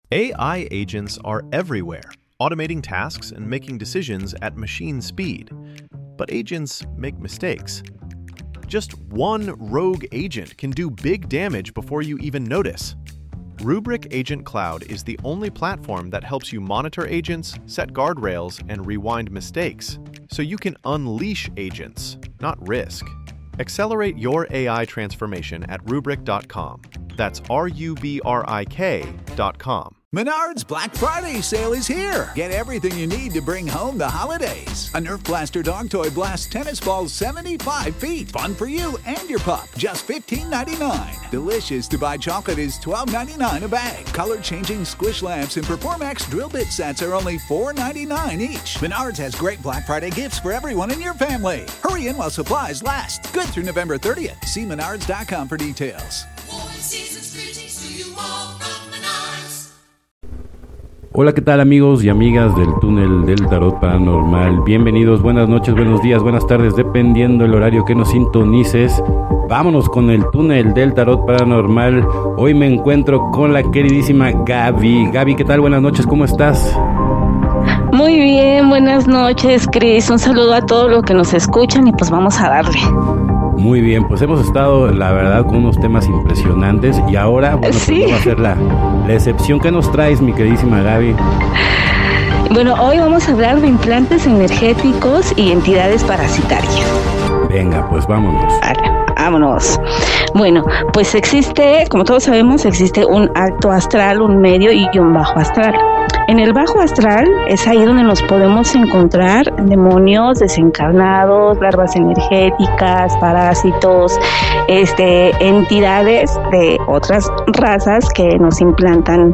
AI agents are everywhere, automating tasks and making decisions at machine speed. But agents make mistakes. Just one rogue agent can do big damage before you even notice. Rubrik Agent Cloud is the only platform that helps you monitor agents, set guardrails, and rewind mistakes, so you can unleash agents, not risk. Accelerate your AI transformation at Rubrik.com. That's RUBRIK.com. Menards Black Friday sale is here. Get everything you need to bring home the holidays. A Nerf Blaster dog toy blasts tennis balls 75 feet. Fun for you and your pup. Just $15.99. Delicious to buy chocolate is $12.99 a bag. Color-changing squish lamps and Performax drill bit sets are only $4.99 each. Menards has great Black Friday gifts for everyone in your family. Hurry in while supplies last. Good through November 30th. See Menards.com for details. Hola, ¿qué tal amigos y amigas del túnel del tarot paranormal? Bienvenidos, buenas noches, buenos días, buenas tardes, dependiendo el horario que nos sintonices. Vámonos con el túnel del tarot paranormal. Hoy me encuentro con la queridísima Gaby. Gaby, ¿qué tal? Buenas noches, ¿cómo estás? Muy bien, buenas noches, Cris. Un saludo a todos los que nos escuchan y pues vamos a darle. Muy bien, pues hemos estado, la verdad, con unos temas impresionantes y ahora, bueno, sí, pues va a ser la excepción. ¿Qué nos traes, mi queridísima Gaby? Bueno, hoy vamos a hablar de implantes energéticos y entidades parasitarias. Venga, pues vámonos. Vale, vámonos. Bueno, pues existe, como todos sabemos, existe un alto astral, un medio y un bajo astral. En el bajo astral es ahí donde nos podemos encontrar demonios desencarnados, larvas energéticas, parásitos, entidades de otras razas que nos implantan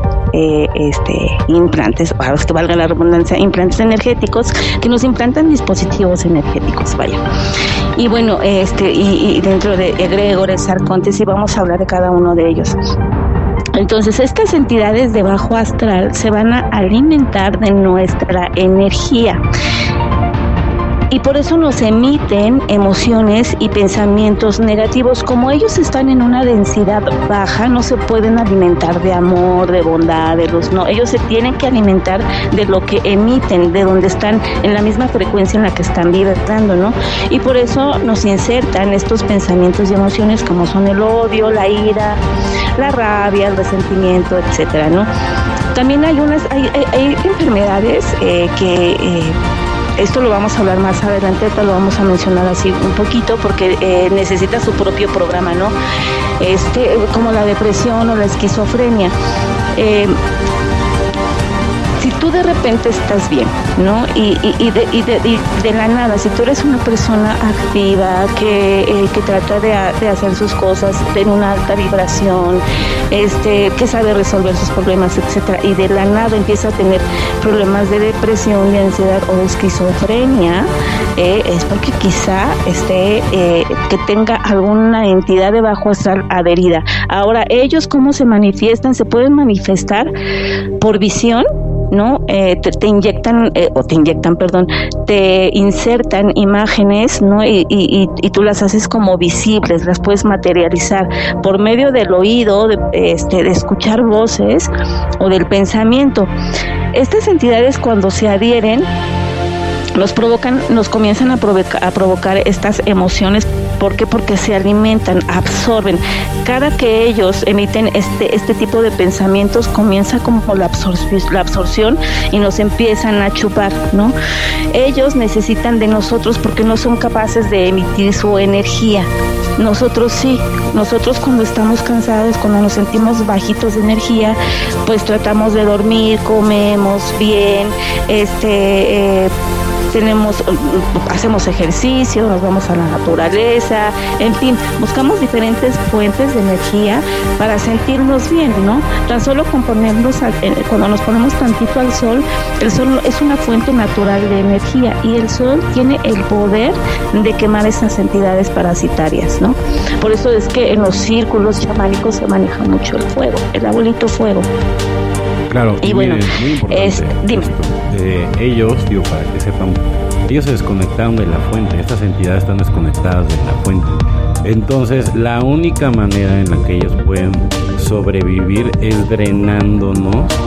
implantes, para que valga la redundancia, implantes energéticos, que nos implantan dispositivos energéticos, vaya. Y bueno, y dentro de egregores, arcontes, y vamos a hablar de cada uno de ellos. Entonces, estas entidades de bajo astral se van a alimentar de nuestra energía y por eso nos emiten emociones y pensamientos negativos. Como ellos están en una densidad baja, no se pueden alimentar de amor, de bondad, de luz, no. Ellos se tienen que alimentar de lo que emiten, de donde están, en la misma frecuencia en la que están vibrando, ¿no? Y por eso nos insertan estos pensamientos y emociones como son el odio, la ira, la rabia, el resentimiento, etcétera, ¿no? También hay enfermedades que esto lo vamos a hablar más adelante, lo vamos a mencionar así un poquito porque necesita su propio programa, ¿no? Como la depresión o la esquizofrenia. Si tú de repente estás bien, ¿no? Y de la nada, si tú eres una persona activa que trata de hacer sus cosas en una alta vibración, que sabe resolver sus problemas, etcétera, y de la nada empieza a tener problemas de depresión, de ansiedad o de esquizofrenia, es porque quizá que tenga alguna entidad de bajo astral adherida. Ahora, ellos cómo se manifiestan, se pueden manifestar por visión, ¿no? Te insertan imágenes, ¿no? Y tú las haces como visibles, las puedes materializar por medio del oído, de escuchar voces o del pensamiento. Estas entidades, cuando se adhieren, nos comienzan a provocar estas emociones. ¿Por qué? Porque se alimentan, absorben. Cada que ellos emiten este tipo de pensamientos, comienza como la absorción y nos empiezan a chupar, ¿no? Ellos necesitan de nosotros porque no son capaces de emitir su energía. Nosotros sí, nosotros cuando estamos cansados, cuando nos sentimos bajitos de energía, pues tratamos de dormir, comemos bien, hacemos ejercicio, nos vamos a la naturaleza, en fin, buscamos diferentes fuentes de energía para sentirnos bien, ¿no? Tan solo cuando nos ponemos tantito al sol, el sol es una fuente natural de energía y el sol tiene el poder de quemar esas entidades parasitarias, ¿no? Por eso es que en los círculos chamánicos se maneja mucho el fuego, el abuelito fuego. Claro, y bueno, muy importante, dime. Ellos, para que sepan, ellos se desconectaron de la fuente, estas entidades están desconectadas de la fuente. Entonces, la única manera en la que ellos pueden sobrevivir es drenándonos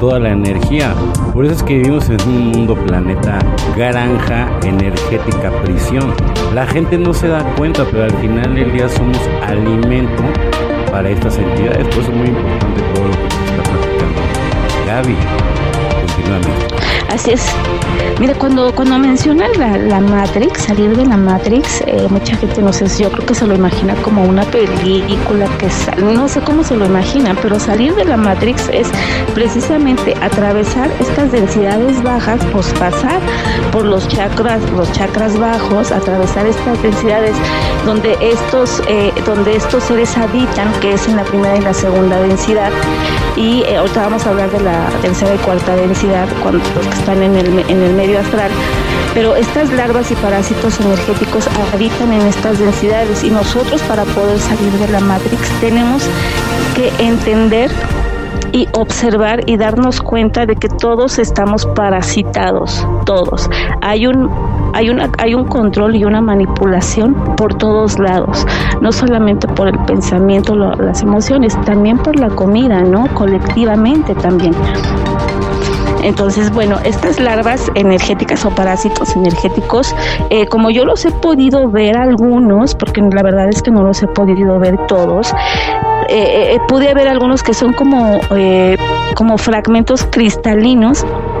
toda la energía. Por eso es que vivimos en un mundo planeta granja energética prisión. La gente no se da cuenta, pero al final del día somos alimento para estas entidades. Por eso es muy importante todo lo que se está platicando. Gaby, continuamente. Así es. Mira, cuando mencionan la Matrix, salir de la Matrix, mucha gente no sé, yo creo que se lo imagina como una película no sé cómo se lo imaginan, pero salir de la Matrix es precisamente atravesar estas densidades bajas, pues pasar por los chakras bajos, atravesar estas densidades donde estos seres habitan, que es en la primera y la segunda densidad, y ahorita vamos a hablar de la tercera y cuarta densidad, cuando los que están en el medio astral, pero estas larvas y parásitos energéticos habitan en estas densidades, y nosotros, para poder salir de la Matrix, tenemos que entender y observar y darnos cuenta de que todos estamos parasitados, todos. Hay un control y una manipulación por todos lados, no solamente por el pensamiento, las emociones, también por la comida, ¿no? Colectivamente también. Entonces, bueno, estas larvas energéticas o parásitos energéticos, como yo los he podido ver algunos, porque la verdad es que no los he podido ver todos, pude ver algunos que son como fragmentos cristalinos,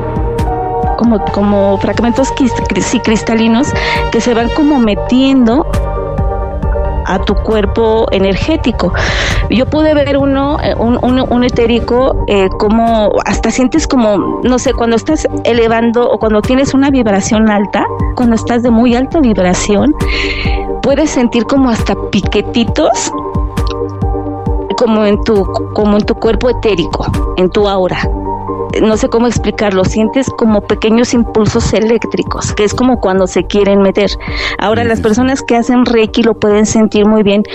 como fragmentos cristalinos que se van como metiendo a tu cuerpo energético. Yo pude ver un etérico, como hasta sientes como, no sé, cuando estás elevando o cuando tienes una vibración alta, cuando estás de muy alta vibración, puedes sentir como hasta piquetitos, como en tu cuerpo etérico, en tu aura. No sé cómo explicarlo, sientes como pequeños impulsos eléctricos, que es como cuando se quieren meter. Ahora, las personas que hacen Reiki lo pueden sentir muy bien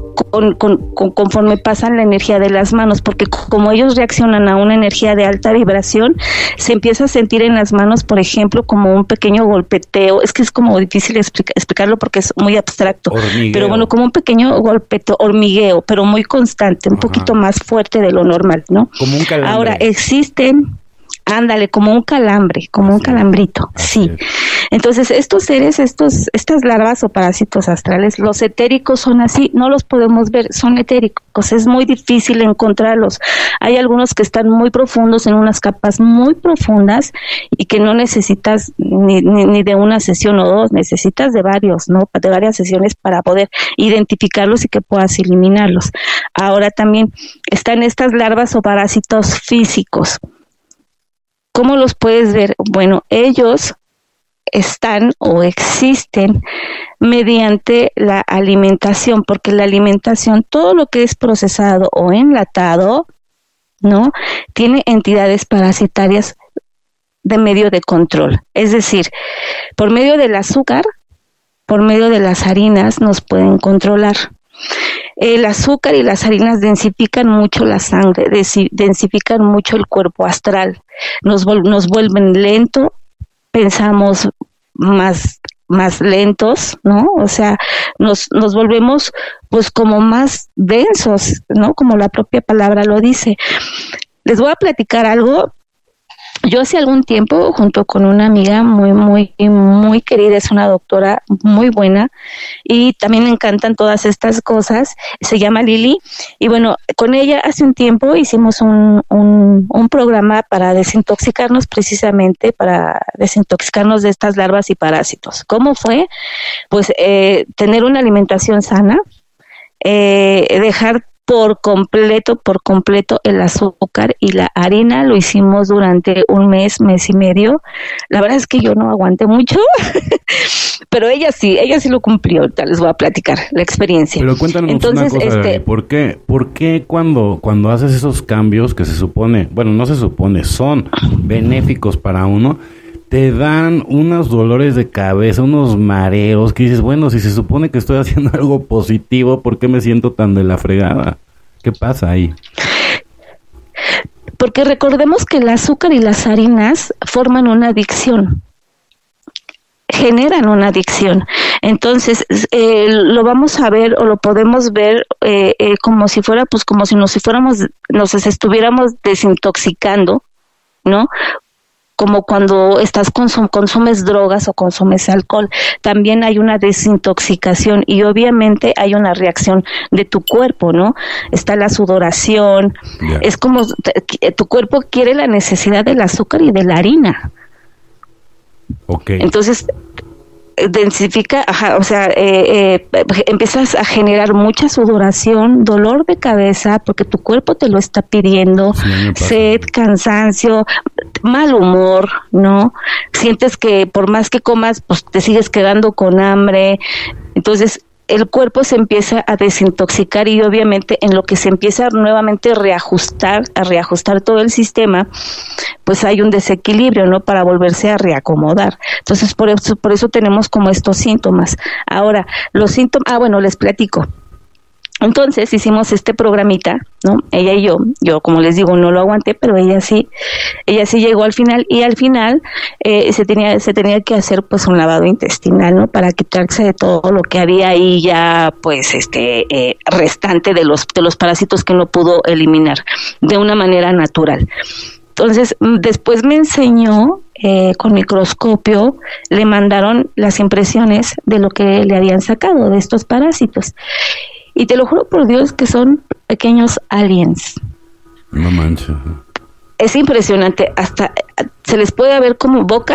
conforme pasan la energía de las manos, porque como ellos reaccionan a una energía de alta vibración, se empieza a sentir en las manos, por ejemplo, como un pequeño golpeteo. Es que es como difícil explicarlo porque es muy abstracto, hormigueo. Pero bueno, como un pequeño golpeteo, hormigueo, pero muy constante, un poquito más fuerte de lo normal, ¿no? Como un calambre. Ahora existen, ándale, como un calambre, como un calambrito, sí. Entonces, estos seres, estas larvas o parásitos astrales, los etéricos son así, no los podemos ver, son etéricos, es muy difícil encontrarlos. Hay algunos que están muy profundos, en unas capas muy profundas, y que no necesitas ni de una sesión o dos, necesitas de varios, ¿no? De varias sesiones para poder identificarlos y que puedas eliminarlos. Ahora también están estas larvas o parásitos físicos. ¿Cómo los puedes ver? Bueno, ellos están o existen mediante la alimentación, porque la alimentación, todo lo que es procesado o enlatado, ¿no?, tiene entidades parasitarias de medio de control. Es decir, por medio del azúcar, por medio de las harinas nos pueden controlar. El azúcar y las harinas densifican mucho la sangre, densifican mucho el cuerpo astral, nos vuelven lento, pensamos más lentos, ¿no? O sea, nos volvemos pues como más densos, ¿no? Como la propia palabra lo dice. Les voy a platicar algo. Yo hace algún tiempo, junto con una amiga muy querida, es una doctora muy buena y también le encantan todas estas cosas, se llama Lili, y bueno, con ella hace un tiempo hicimos un programa para desintoxicarnos, precisamente para desintoxicarnos de estas larvas y parásitos. ¿Cómo fue? Pues tener una alimentación sana, dejar por completo el azúcar y la harina. Lo hicimos durante un mes y medio. La verdad es que yo no aguanté mucho, pero ella sí lo cumplió. Ahorita les voy a platicar la experiencia. Pero cuéntanos entonces, una cosa, ¿por qué cuando haces esos cambios que se supone, bueno, no se supone, son benéficos para uno, te dan unos dolores de cabeza, unos mareos, que dices, bueno, si se supone que estoy haciendo algo positivo, ¿por qué me siento tan de la fregada? ¿Qué pasa ahí? Porque recordemos que el azúcar y las harinas forman una adicción, generan una adicción. Entonces, lo vamos a ver o lo podemos ver como si fuera, pues como si nos estuviéramos desintoxicando, ¿no? Como cuando consumes drogas o consumes alcohol, también hay una desintoxicación y obviamente hay una reacción de tu cuerpo, ¿no? Está la sudoración, es como tu cuerpo quiere la necesidad del azúcar y de la harina. Okay. Entonces densifica, empiezas a generar mucha sudoración, dolor de cabeza, porque tu cuerpo te lo está pidiendo, sed, cansancio, mal humor, ¿no? Sientes que por más que comas, pues te sigues quedando con hambre. Entonces, el cuerpo se empieza a desintoxicar y obviamente en lo que se empieza nuevamente a reajustar todo el sistema, pues hay un desequilibrio, ¿no? Para volverse a reacomodar. Entonces, por eso tenemos como estos síntomas. Ahora, los síntomas, les platico. Entonces hicimos este programita, ¿no? Ella y yo como les digo no lo aguanté, pero ella sí llegó al final y al final se tenía que hacer pues un lavado intestinal, ¿no? Para quitarse de todo lo que había ahí ya pues restante de los parásitos que no pudo eliminar de una manera natural. Entonces después me enseñó con microscopio, le mandaron las impresiones de lo que le habían sacado de estos parásitos. Y te lo juro por Dios que son pequeños aliens. No manches. Es impresionante, hasta se les puede ver como boca,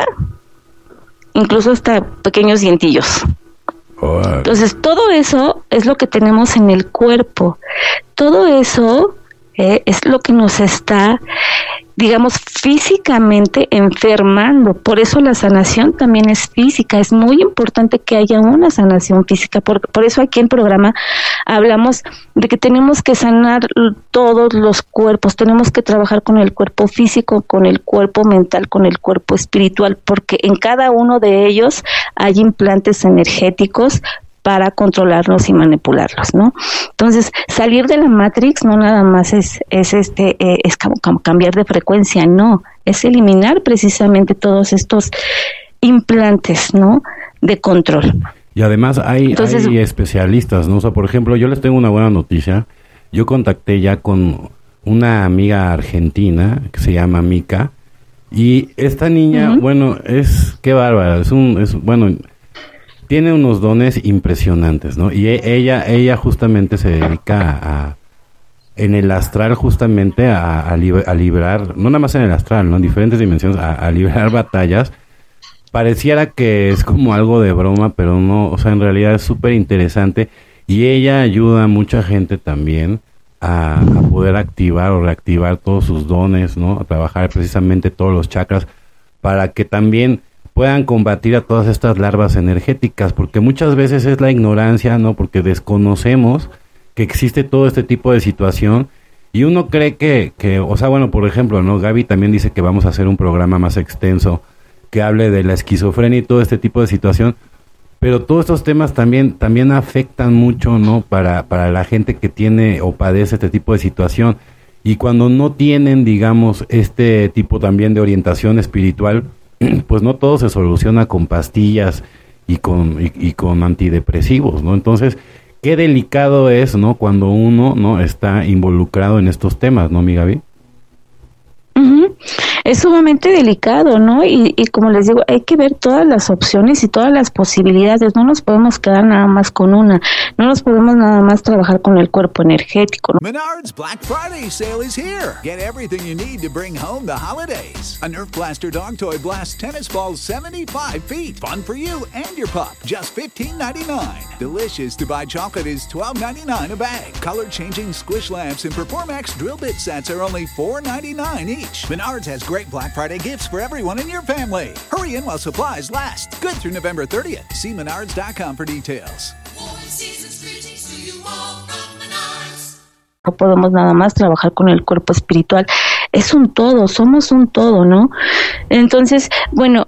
incluso hasta pequeños dientillos. Oh. Entonces todo eso es lo que tenemos en el cuerpo. Todo eso es lo que nos está, digamos, físicamente enfermando. Por eso la sanación también es física. Es muy importante que haya una sanación física. Por eso aquí en el programa hablamos de que tenemos que sanar todos los cuerpos. Tenemos que trabajar con el cuerpo físico, con el cuerpo mental, con el cuerpo espiritual, porque en cada uno de ellos hay implantes energéticos para controlarlos y manipularlos, ¿no? Entonces, salir de la Matrix no nada más es como cambiar de frecuencia, no, es eliminar precisamente todos estos implantes, ¿no? De control. Y además hay especialistas, ¿no? O sea, por ejemplo, yo les tengo una buena noticia. Yo contacté ya con una amiga argentina que se llama Mica y esta niña, bueno, qué bárbara, tiene unos dones impresionantes, ¿no? Y ella justamente se dedica en el astral justamente a librar, no nada más en el astral, ¿no? En diferentes dimensiones, a librar batallas. Pareciera que es como algo de broma, pero no, o sea, en realidad es súper interesante. Y ella ayuda a mucha gente también a poder activar o reactivar todos sus dones, ¿no? A trabajar precisamente todos los chakras para que también puedan combatir a todas estas larvas energéticas, porque muchas veces es la ignorancia, ¿no? Porque desconocemos que existe todo este tipo de situación y uno cree que, o sea, bueno, por ejemplo, ¿no? Gaby también dice que vamos a hacer un programa más extenso que hable de la esquizofrenia y todo este tipo de situación, pero todos estos temas también afectan mucho, ¿no? Para la gente que tiene o padece este tipo de situación y cuando no tienen, digamos, este tipo también de orientación espiritual, pues no todo se soluciona con pastillas y con antidepresivos, ¿no? Entonces, qué delicado es, ¿no? Cuando uno no está involucrado en estos temas, ¿no, mi Gaby? Es sumamente delicado, ¿no? Y como les digo, hay que ver todas las opciones y todas las posibilidades. No nos podemos quedar nada más con una. No nos podemos nada más trabajar con el cuerpo energético, ¿no? Menards Black Friday sale is here. Get everything you need to bring home the holidays. A Nerf Blaster dog toy blasts tennis balls 75 feet. Fun for you and your pup. Just $15.99. Delicious to buy chocolate is $12.99 a bag. Color-changing squish lamps and Performax drill bit sets are only $4.99 each. Menards has great Black Friday gifts for everyone in your family. Hurry in while supplies last. Good through November 30th. See menards.com for details. No podemos nada más trabajar con el cuerpo espiritual. Es un todo, somos un todo, ¿no? Entonces, bueno,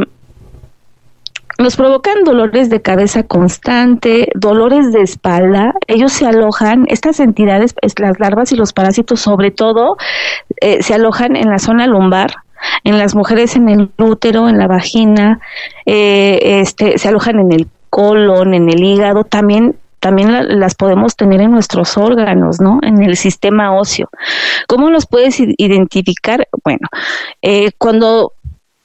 nos provocan dolores de cabeza constante, dolores de espalda. Ellos se alojan, estas entidades, las larvas y los parásitos sobre todo, se alojan en la zona lumbar, en las mujeres en el útero, en la vagina, se alojan en el colon, en el hígado, también las podemos tener en nuestros órganos, ¿no? En el sistema óseo. ¿Cómo los puedes identificar? Bueno, Cuando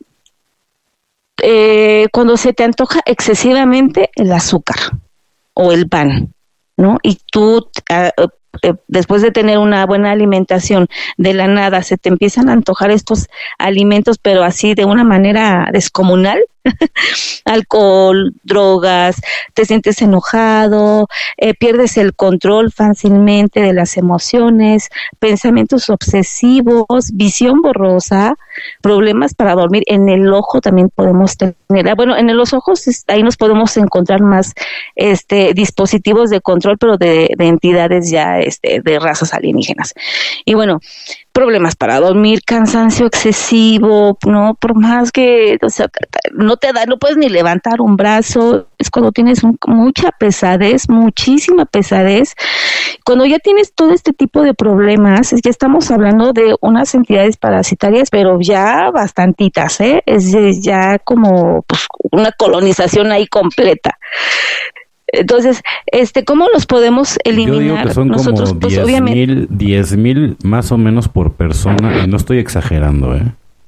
se te antoja excesivamente el azúcar o el pan, ¿no? Y tú después de tener una buena alimentación, de la nada se te empiezan a antojar estos alimentos, pero así de una manera descomunal, alcohol, drogas, te sientes enojado, pierdes el control fácilmente de las emociones, pensamientos obsesivos, visión borrosa, problemas para dormir. En el ojo también podemos tener, bueno, en los ojos ahí nos podemos encontrar más dispositivos de control, pero de entidades ya de razas alienígenas. Y bueno, problemas para dormir, cansancio excesivo, no, por más que, o sea, no puedes ni levantar un brazo, es cuando tienes mucha pesadez, muchísima pesadez. Cuando ya tienes todo este tipo de problemas, ya estamos hablando de unas entidades parasitarias, pero ya bastantitas, es ya como pues, una colonización ahí completa. Entonces, ¿cómo los podemos eliminar? Yo digo que son nosotros, como pues, 10,000 más o menos por persona, y no estoy exagerando,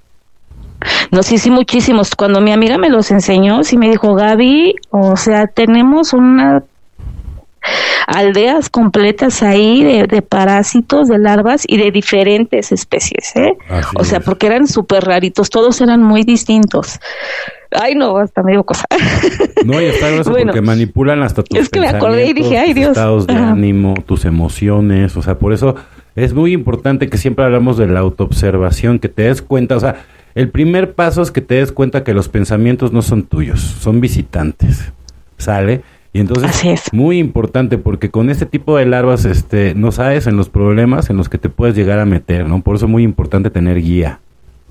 No, sí, muchísimos. Cuando mi amiga me los enseñó, sí me dijo, Gaby, o sea, tenemos unas aldeas completas ahí de parásitos, de larvas y de diferentes especies, o sea, porque eran súper raritos, todos eran muy distintos. Ay, no, hasta me dio cosa. No, y está grueso porque manipulan hasta tus es que me acordé y dije, ay, Dios. Estados de ánimo, tus emociones, o sea, por eso es muy importante que siempre hablamos de la autoobservación, que te des cuenta, o sea, el primer paso es que te des cuenta que los pensamientos no son tuyos, son visitantes, ¿sale? Y entonces, así es. Muy importante, porque con este tipo de larvas, no sabes en los problemas en los que te puedes llegar a meter, ¿no? Por eso es muy importante tener guía.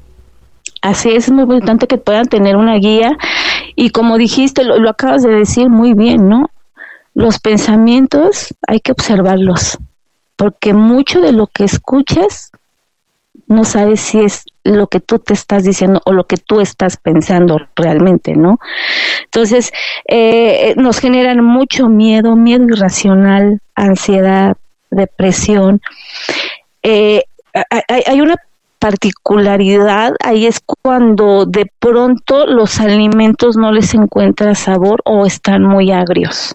Así es muy importante que puedan tener una guía, y como dijiste, lo acabas de decir muy bien, ¿no? Los pensamientos hay que observarlos, porque mucho de lo que escuchas no sabes si es lo que tú te estás diciendo o lo que tú estás pensando realmente, ¿no? Entonces, nos generan mucho miedo irracional, ansiedad, depresión. Hay una particularidad, ahí es cuando de pronto los alimentos no les encuentra sabor o están muy agrios.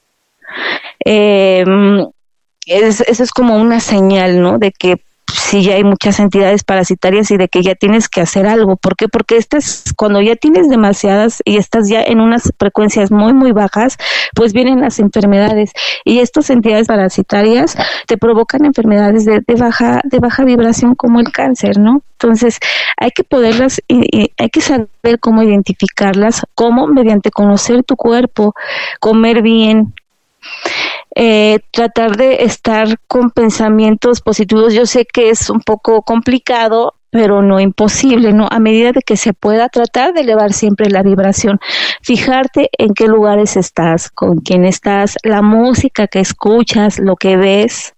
Eso es como una señal, ¿no? De que sí ya hay muchas entidades parasitarias y de que ya tienes que hacer algo. ¿Por qué? Porque cuando ya tienes demasiadas y estás ya en unas frecuencias muy, muy bajas, pues vienen las enfermedades. Y estas entidades parasitarias te provocan enfermedades de baja vibración, como el cáncer, ¿no? Entonces, hay que poderlas, hay que saber cómo identificarlas, cómo mediante conocer tu cuerpo, comer bien, tratar de estar con pensamientos positivos. Yo sé que es un poco complicado, pero no imposible, ¿no? A medida de que se pueda, tratar de elevar siempre la vibración, fijarte en qué lugares estás, con quién estás, la música que escuchas, lo que ves,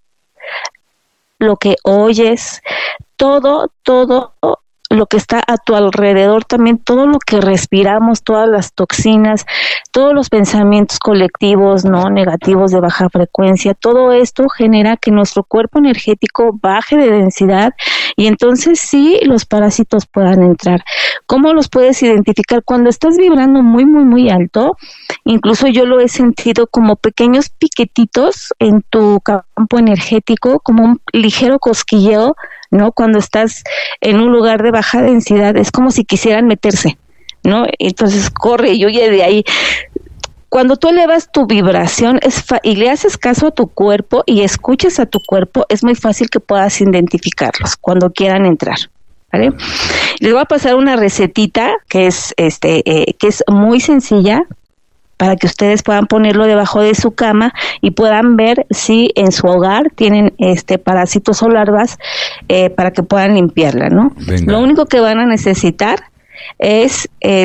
lo que oyes, todo lo que está a tu alrededor, también todo lo que respiramos, todas las toxinas, todos los pensamientos colectivos, ¿no? Negativos de baja frecuencia, todo esto genera que nuestro cuerpo energético baje de densidad y entonces sí los parásitos puedan entrar. ¿Cómo los puedes identificar? Cuando estás vibrando muy, muy, muy alto, incluso yo lo he sentido como pequeños piquetitos en tu campo energético, como un ligero cosquilleo, ¿no? Cuando estás en un lugar de baja densidad, es como si quisieran meterse, ¿no? Entonces corre y huye de ahí. Cuando tú elevas tu vibración y le haces caso a tu cuerpo y escuchas a tu cuerpo, es muy fácil que puedas identificarlos cuando quieran entrar, ¿vale? Les voy a pasar una recetita que es muy sencilla, para que ustedes puedan ponerlo debajo de su cama y puedan ver si en su hogar tienen parásitos o larvas, para que puedan limpiarla, ¿no? Venga. Lo único que van a necesitar es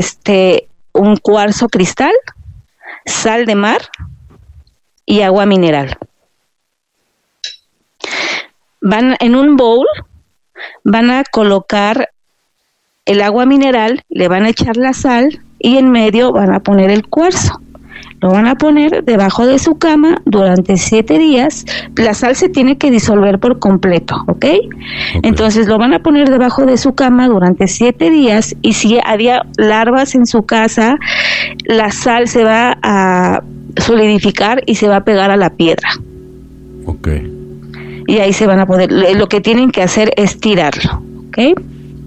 un cuarzo cristal, sal de mar y agua mineral. En un bowl van a colocar el agua mineral, le van a echar la sal y en medio van a poner el cuarzo. lo van a poner debajo de su cama durante 7 días. La sal se tiene que disolver por completo, ¿ok? Entonces lo van a poner debajo de su cama durante 7 días, y si había larvas en su casa, la sal se va a solidificar y se va a pegar a la piedra. Ok. Y ahí se van a poder, lo que tienen que hacer es tirarlo, ¿ok?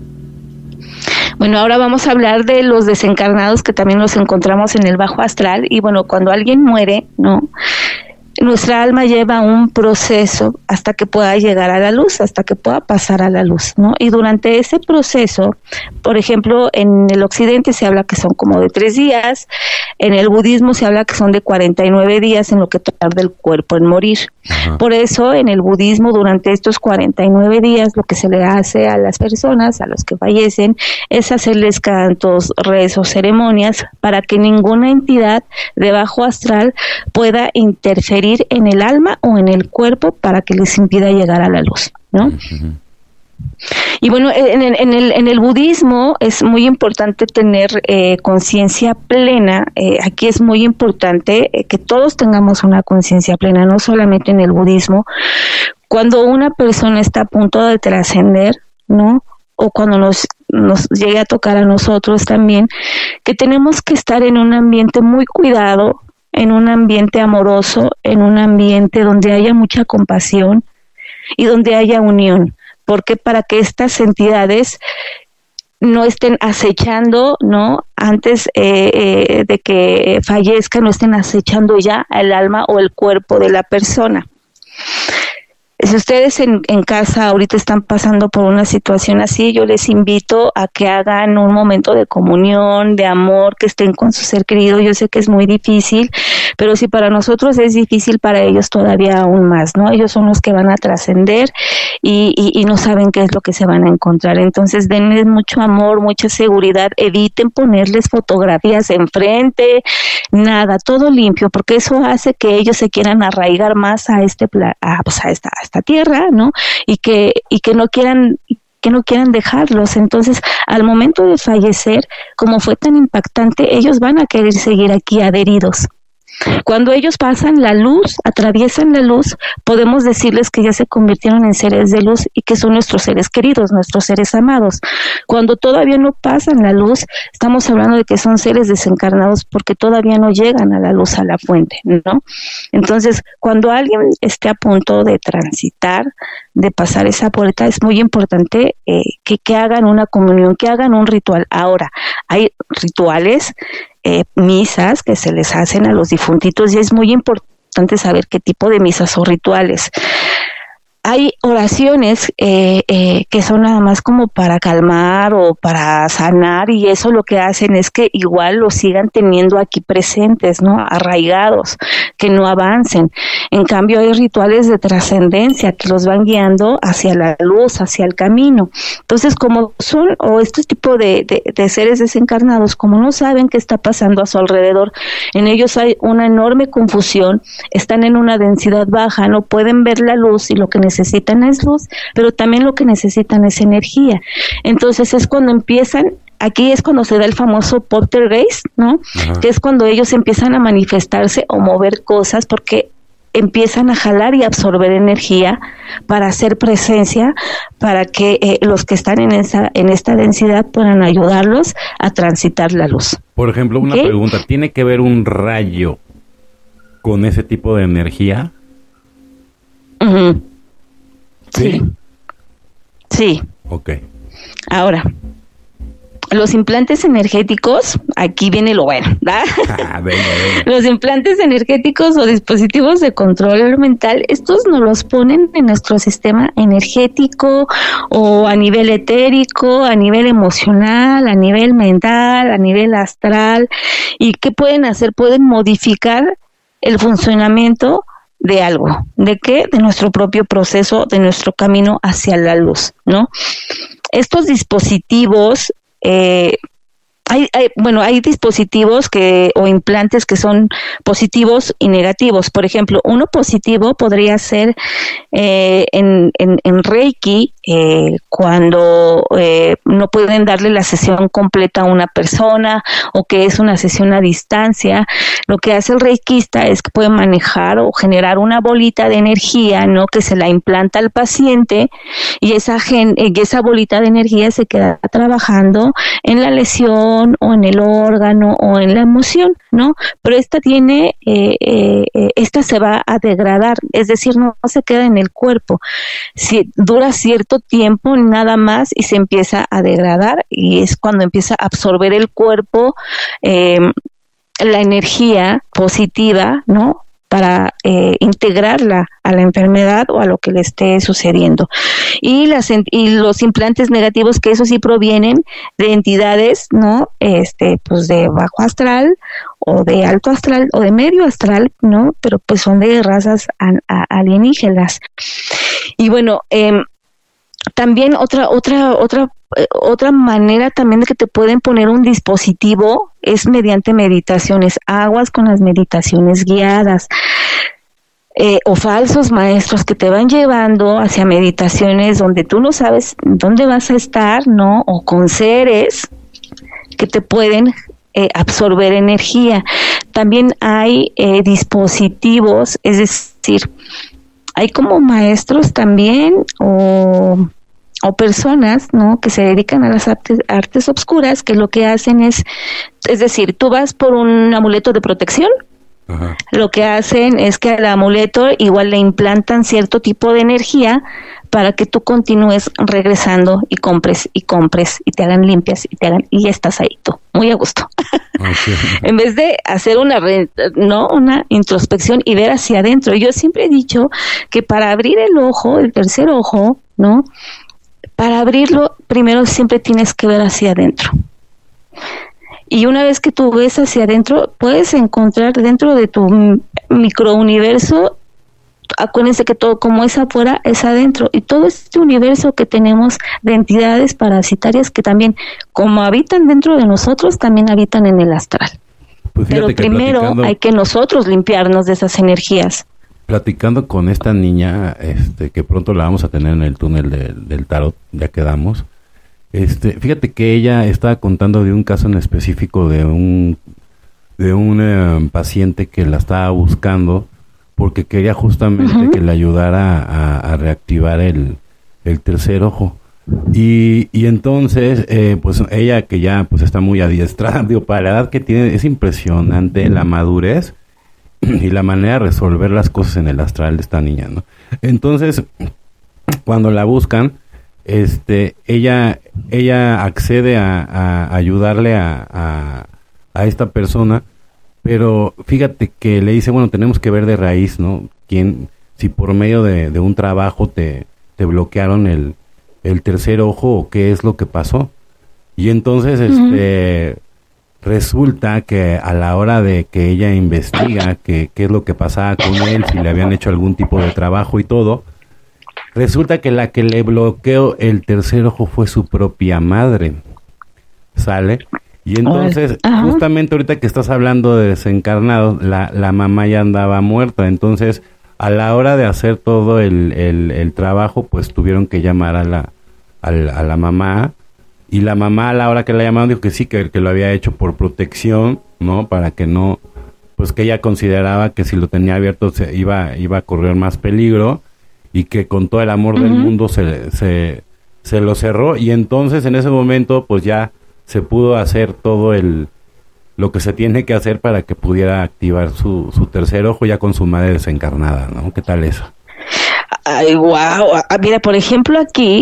Bueno, ahora vamos a hablar de los desencarnados, que también los encontramos en el bajo astral. Y bueno, cuando alguien muere, ¿no?, nuestra alma lleva un proceso hasta que pueda llegar a la luz, hasta que pueda pasar a la luz, ¿no? Y durante ese proceso, por ejemplo, en el occidente se habla que son como de 3 días, en el budismo se habla que son de 49 días en lo que tarda el cuerpo en morir. Ajá. Por eso, en el budismo, durante estos 49 días, lo que se le hace a las personas, a los que fallecen, es hacerles cantos, rezos, ceremonias, para que ninguna entidad de bajo astral pueda interferir en el alma o en el cuerpo para que les impida llegar a la luz, ¿no? Uh-huh. Y bueno, en el budismo es muy importante tener conciencia plena. Aquí es muy importante que todos tengamos una conciencia plena, no solamente en el budismo. Cuando una persona está a punto de trascender, ¿no?, o cuando nos llegue a tocar a nosotros también, que tenemos que estar en un ambiente muy cuidado, en un ambiente amoroso, en un ambiente donde haya mucha compasión y donde haya unión. Porque para que estas entidades no estén acechando, ¿no?, antes de que fallezca, no estén acechando ya el alma o el cuerpo de la persona. Si ustedes en casa ahorita están pasando por una situación así, yo les invito a que hagan un momento de comunión, de amor, que estén con su ser querido. Yo sé que es muy difícil, pero si para nosotros es difícil, para ellos todavía aún más, ¿no? Ellos son los que van a trascender y no saben qué es lo que se van a encontrar. Entonces, denles mucho amor, mucha seguridad, eviten ponerles fotografías enfrente, nada, todo limpio, porque eso hace que ellos se quieran arraigar más a esta tierra, ¿no? Y que no quieran dejarlos. Entonces, al momento de fallecer, como fue tan impactante, ellos van a querer seguir aquí adheridos. Cuando ellos pasan la luz, atraviesan la luz, podemos decirles que ya se convirtieron en seres de luz y que son nuestros seres queridos, nuestros seres amados. Cuando todavía no pasan la luz, estamos hablando de que son seres desencarnados porque todavía no llegan a la luz, a la fuente, ¿no? Entonces, cuando alguien esté a punto de transitar, de pasar esa puerta, es muy importante que hagan una comunión, que hagan un ritual. Ahora, hay rituales, misas que se les hacen a los difuntitos, y es muy importante saber qué tipo de misas o rituales. Hay oraciones que son nada más como para calmar o para sanar, y eso lo que hacen es que igual los sigan teniendo aquí presentes, ¿no?, arraigados, que no avancen. En cambio, hay rituales de trascendencia que los van guiando hacia la luz, hacia el camino. Entonces, como son, o este tipo de seres desencarnados, como no saben qué está pasando a su alrededor, en ellos hay una enorme confusión, están en una densidad baja, no pueden ver la luz, y lo que necesitan es luz, pero también lo que necesitan es energía. Entonces es cuando empiezan, aquí es cuando se da el famoso poltergeist, ¿no? Ajá. Que es cuando ellos empiezan a manifestarse o mover cosas, porque empiezan a jalar y absorber energía para hacer presencia, para que los que están en esta densidad puedan ayudarlos a transitar la luz. Por ejemplo, una pregunta, ¿tiene que ver un rayo con ese tipo de energía? Uh-huh. Sí. Ok. Ahora, los implantes energéticos, aquí viene lo bueno, ¿verdad? Venga. Los implantes energéticos o dispositivos de control mental, estos nos los ponen en nuestro sistema energético, o a nivel etérico, a nivel emocional, a nivel mental, a nivel astral. ¿Y qué pueden hacer? Pueden modificar el funcionamiento de algo. ¿De qué? De nuestro propio proceso, de nuestro camino hacia la luz, ¿no? Estos dispositivos Hay dispositivos o implantes que son positivos y negativos. Por ejemplo, uno positivo podría ser en Reiki, cuando no pueden darle la sesión completa a una persona o que es una sesión a distancia. Lo que hace el reikista es que puede manejar o generar una bolita de energía, ¿no? Que se la implanta al paciente y esa bolita de energía se queda trabajando en la lesión o en el órgano o en la emoción, ¿no? Pero esta se va a degradar, es decir, no se queda en el cuerpo. Si dura cierto tiempo nada más y se empieza a degradar, y es cuando empieza a absorber el cuerpo la energía positiva, ¿no? Para integrarla a la enfermedad o a lo que le esté sucediendo. Y los implantes negativos, que eso sí provienen de entidades, ¿no? Pues de bajo astral o de alto astral o de medio astral, ¿no? Pero pues son de razas alienígenas. Y bueno, también otra manera también de que te pueden poner un dispositivo es mediante meditaciones. Aguas con las meditaciones guiadas, o falsos maestros que te van llevando hacia meditaciones donde tú no sabes dónde vas a estar, ¿no? O con seres que te pueden absorber energía. También hay dispositivos, es decir, hay como maestros también o personas, ¿no? Que se dedican a las artes obscuras, que lo que hacen es decir, tú vas por un amuleto de protección. Ajá. Lo que hacen es que al amuleto igual le implantan cierto tipo de energía para que tú continúes regresando y compres y te hagan limpias y ya estás ahí tú, muy a gusto. Okay. En vez de hacer una introspección y ver hacia adentro. Yo siempre he dicho que para abrir el tercer ojo, ¿no? Para abrirlo, primero siempre tienes que ver hacia adentro. Y una vez que tú ves hacia adentro, puedes encontrar dentro de tu microuniverso, acuérdense que todo como es afuera, es adentro. Y todo este universo que tenemos de entidades parasitarias que también, como habitan dentro de nosotros, también habitan en el astral. Pues pero primero hay que nosotros limpiarnos de esas energías. Platicando con esta niña, que pronto la vamos a tener en el túnel del tarot, ya quedamos. Fíjate que ella estaba contando de un caso en específico de un paciente que la estaba buscando porque quería justamente que le ayudara a reactivar el tercer ojo. Y entonces, pues ella que ya pues está muy adiestrada, para la edad que tiene, es impresionante la madurez y la manera de resolver las cosas en el astral de esta niña, ¿no? Entonces, cuando la buscan, ella accede a ayudarle a esta persona, pero fíjate que le dice, bueno, tenemos que ver de raíz, ¿no? Si por medio de un trabajo te bloquearon el tercer ojo o qué es lo que pasó. Y entonces, resulta que a la hora de que ella investiga qué es lo que pasaba con él, si le habían hecho algún tipo de trabajo y todo, resulta que la que le bloqueó el tercer ojo fue su propia madre. ¿Sale? Y entonces, justamente ahorita que estás hablando de desencarnados, la mamá ya andaba muerta. Entonces, a la hora de hacer todo el trabajo, pues tuvieron que llamar a la mamá. Y la mamá, a la hora que la llamaron, dijo que sí, que lo había hecho por protección, ¿no? Para que no, pues que ella consideraba que si lo tenía abierto iba a correr más peligro, y que con todo el amor del mundo se lo cerró. Y entonces en ese momento pues ya se pudo hacer todo lo que se tiene que hacer para que pudiera activar su tercer ojo ya con su madre desencarnada, ¿no? ¿Qué tal eso? Ay, wow. Mira, por ejemplo, aquí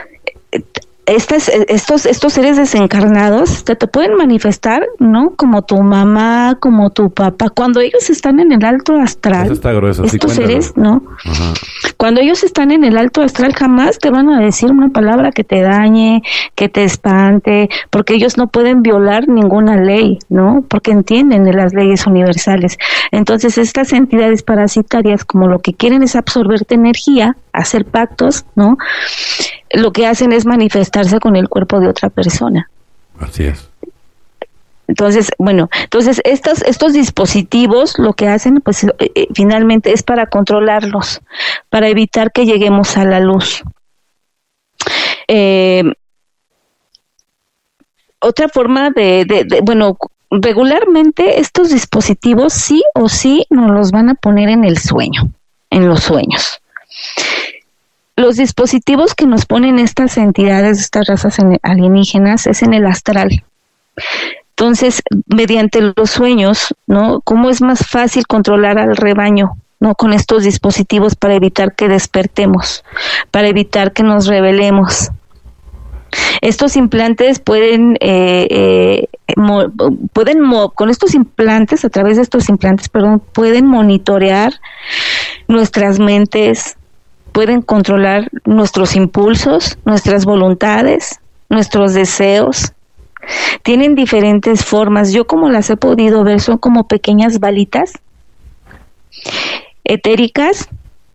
estos seres desencarnados te pueden manifestar, ¿no? Como tu mamá, como tu papá, cuando ellos están en el alto astral. Eso está grueso, estos sí, seres, ¿no? Ajá. Cuando ellos están en el alto astral jamás te van a decir una palabra que te dañe, que te espante, porque ellos no pueden violar ninguna ley, ¿no? Porque entienden de las leyes universales. Entonces estas entidades parasitarias, como lo que quieren es absorberte energía, hacer pactos, ¿no? Lo que hacen es manifestarse con el cuerpo de otra persona. Así es. Entonces, estos dispositivos lo que hacen, pues finalmente es para controlarlos, para evitar que lleguemos a la luz. Otra forma regularmente estos dispositivos sí o sí nos los van a poner en el sueño, en los sueños. Los dispositivos que nos ponen estas entidades, estas razas alienígenas, es en el astral. Entonces, mediante los sueños, ¿no? ¿Cómo es más fácil controlar al rebaño, ¿no? Con estos dispositivos para evitar que despertemos, para evitar que nos rebelemos. Estos implantes pueden con estos implantes, a través de estos implantes, pueden monitorear nuestras mentes, pueden controlar nuestros impulsos, nuestras voluntades, nuestros deseos. Tienen diferentes formas. Yo como las he podido ver, son como pequeñas balitas etéricas.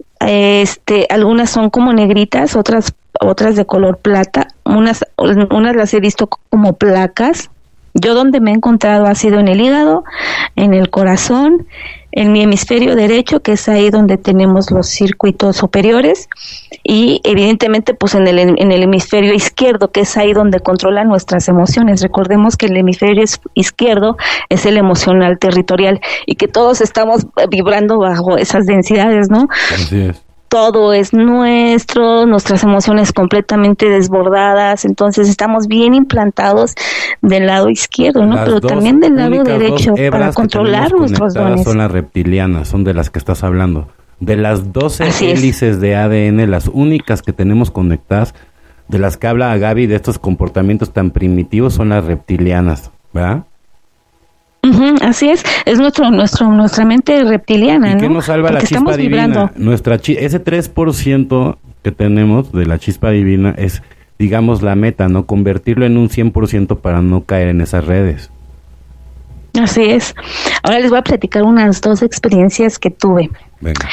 Algunas son como negritas, otras de color plata. Unas las he visto como placas. Yo donde me he encontrado ha sido en el hígado, en el corazón, en mi hemisferio derecho, que es ahí donde tenemos los circuitos superiores, y evidentemente pues en el hemisferio izquierdo, que es ahí donde controlan nuestras emociones. Recordemos que el hemisferio izquierdo es el emocional territorial y que todos estamos vibrando bajo esas densidades, ¿no? Así es. Todo es nuestro, nuestras emociones completamente desbordadas, entonces estamos bien implantados del lado izquierdo, ¿no? Pero también del lado derecho para controlar nuestros dones. Son las reptilianas, son de las que estás hablando. De las 12 hélices de ADN, las únicas que tenemos conectadas, de las que habla Gaby, de estos comportamientos tan primitivos, son las reptilianas, ¿verdad? Así es nuestra mente reptiliana, ¿no? ¿Y qué nos salva? Porque la chispa divina? Ese 3% que tenemos de la chispa divina es, digamos, la meta, ¿no? Convertirlo en un 100% para no caer en esas redes. Así es. Ahora les voy a platicar unas 2 experiencias que tuve. Venga.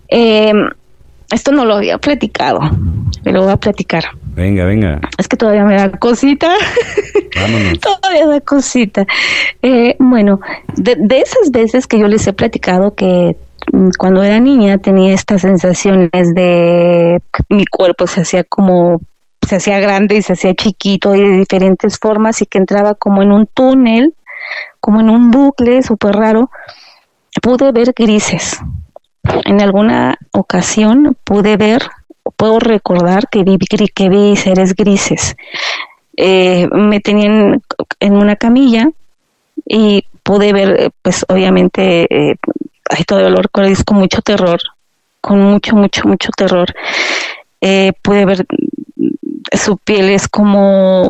Esto no lo había platicado, pero lo voy a platicar. Venga. Es que todavía me da cosita. Vámonos. Todavía da cosita. Bueno, de esas veces que yo les he platicado que cuando era niña tenía estas sensaciones de mi cuerpo se hacía grande y se hacía chiquito y de diferentes formas y que entraba como en un túnel, como en un bucle súper raro. Pude ver grises. En alguna ocasión puedo recordar que vi seres grises. Me tenían en una camilla y pude ver, pues obviamente, todo el olor con mucho terror, con mucho terror. Pude ver su piel es como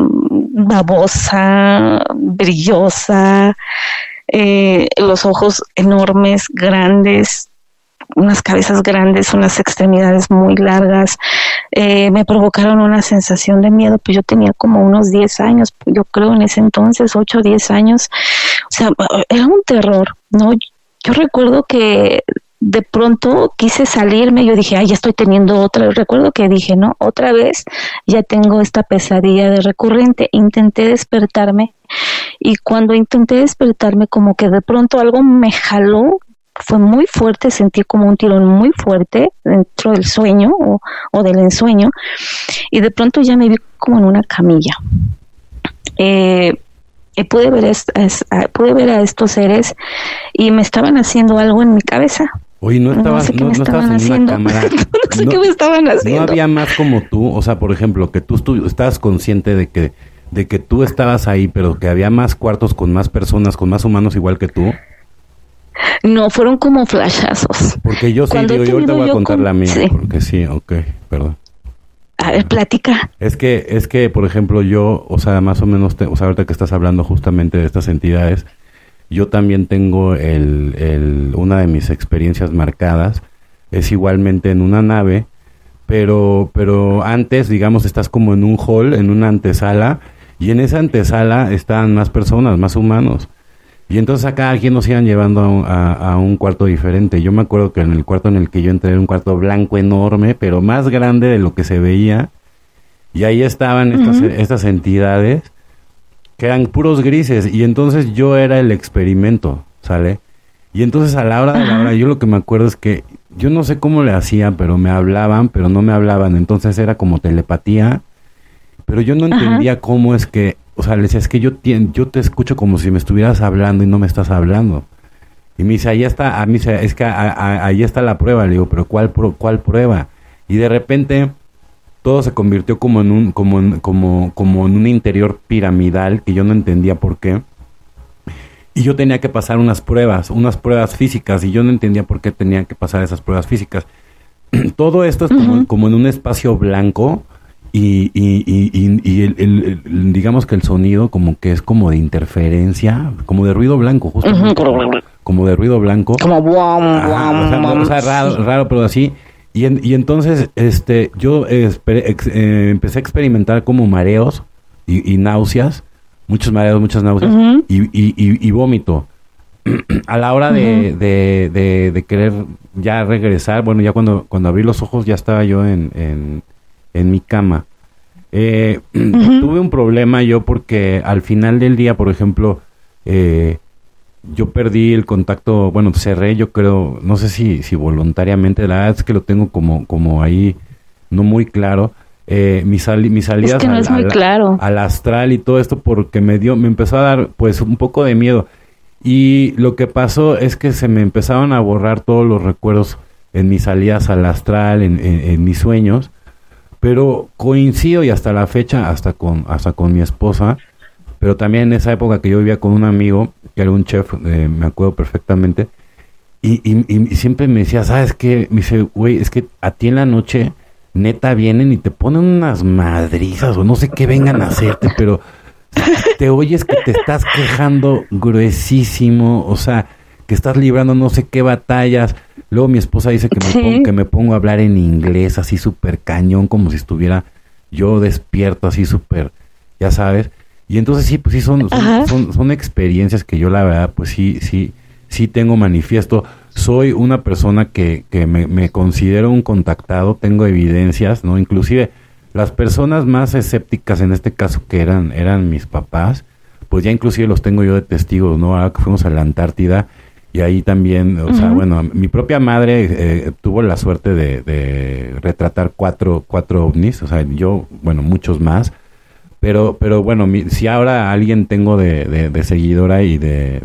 babosa, brillosa, los ojos enormes, grandes, unas cabezas grandes, unas extremidades muy largas. Me provocaron una sensación de miedo, pues yo tenía como unos 10 años, yo creo en ese entonces, 8 o 10 años, o sea, era un terror, ¿no? Yo recuerdo que de pronto quise salirme, yo dije, ya estoy teniendo otra, recuerdo que dije, no, otra vez ya tengo esta pesadilla de recurrente. Intenté despertarme y cuando intenté despertarme como que de pronto algo me jaló. Fue muy fuerte, sentí como un tirón muy fuerte dentro del sueño o del ensueño y de pronto ya me vi como en una camilla. Pude ver a estos seres y me estaban haciendo algo en mi cabeza. Oye, no estabas en una cámara. No sé qué me estaban haciendo. No había más como tú, o sea, por ejemplo, que tú estabas consciente de que tú estabas ahí, pero que había más cuartos con más personas, con más humanos igual que tú. No, fueron como flashazos. Porque yo sí, yo ahorita voy a contar la mía, sí. Porque sí, perdón. A ver, platica. Es que, por ejemplo, yo, o sea, más o menos, ahorita que estás hablando justamente de estas entidades, yo también tengo una de mis experiencias marcadas, es igualmente en una nave, pero antes, digamos, estás como en un hall, en una antesala, y en esa antesala están más personas, más humanos. Y entonces a cada quien nos iban llevando a un cuarto diferente. Yo me acuerdo que en el cuarto en el que yo entré era un cuarto blanco enorme, pero más grande de lo que se veía. Y ahí estaban estas entidades. que eran puros grises, y entonces yo era el experimento, ¿sale? Y entonces a la hora de la hora, yo lo que me acuerdo es que yo no sé cómo le hacía, pero me hablaban, pero no me hablaban, entonces era como telepatía, pero yo no entendía cómo es que, o sea, le decía, es que yo te escucho como si me estuvieras hablando y no me estás hablando. Y me dice, ahí está, es que ahí está la prueba. Le digo, pero ¿cuál prueba? Y de repente todo se convirtió como en un interior piramidal que yo no entendía por qué. Y yo tenía que pasar unas pruebas físicas, y yo no entendía por qué tenía que pasar esas pruebas físicas. Todo esto es como en un espacio blanco, y digamos que el sonido como que es como de interferencia, como de ruido blanco, justamente. Como de ruido blanco. Como o sea, raro, pero así. Y entonces yo empecé a experimentar como mareos y náuseas, muchos mareos, muchas náuseas, y vómito. A la hora de querer ya regresar, bueno, ya cuando abrí los ojos ya estaba yo en mi cama. Tuve un problema yo porque al final del día, por ejemplo, yo perdí el contacto, bueno, cerré, yo creo, no sé si voluntariamente, la verdad es que lo tengo como ahí no muy claro, mis salidas es que no es muy claro. Al astral y todo esto, porque me empezó a dar pues un poco de miedo, y lo que pasó es que se me empezaron a borrar todos los recuerdos en mis salidas al astral, en mis sueños, pero coincido, y hasta la fecha, hasta con mi esposa, pero también en esa época que yo vivía con un amigo, que era un chef, me acuerdo perfectamente, y siempre me decía, ¿sabes qué? Me dice, güey, es que a ti en la noche, neta, vienen y te ponen unas madrizas, o no sé qué vengan a hacerte, pero te oyes que te estás quejando gruesísimo, o sea, que estás librando no sé qué batallas. Luego mi esposa dice que me pongo a hablar en inglés, así súper cañón, como si estuviera yo despierto, así súper, ya sabes. Y entonces sí, pues sí son experiencias que yo la verdad, pues sí tengo manifiesto. Soy una persona que me considero un contactado, tengo evidencias, ¿no? Inclusive las personas más escépticas en este caso, que eran mis papás, pues ya inclusive los tengo yo de testigos, ¿no? Ahora que fuimos a la Antártida, y ahí también, o sea, bueno, mi propia madre tuvo la suerte de retratar cuatro ovnis, o sea, yo, bueno, muchos más. Pero bueno, si ahora alguien tengo de seguidora y